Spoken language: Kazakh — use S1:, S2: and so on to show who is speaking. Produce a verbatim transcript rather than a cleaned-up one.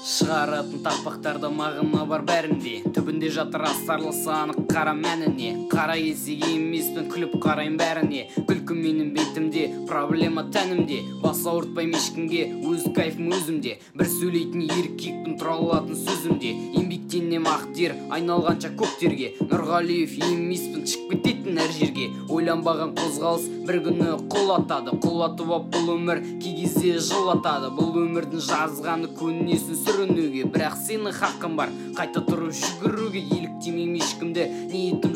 S1: Шығаратын тақпақтарда мағына бар бәрінде, түбінде жатыр астарлысы анық қара мәніне. Қара есеге емеспін, күліп қарайын бәріне. Күлкі менің бетімде, проблема тәнімде. Бас ауыртпайым ешкімге, өз кайфым өзімде. Бір сөйлейтін еркекпін, тұра алатын сөзімде. Еңбектенем ақтер, айналғанша көктерге. Нұрғалиев емеспін, шығып кететін әр жерге. Ойланбаған қозғалыс бір күні құлатады. Құлатып ап бұл өмір кей кезде жылатады. Бұл өмірдің жазғаны көнесін сүрінуге. Бірақ сені хақым бар, қайта тұрып жүгіруге. Еліктемейм ешкімді, ниетім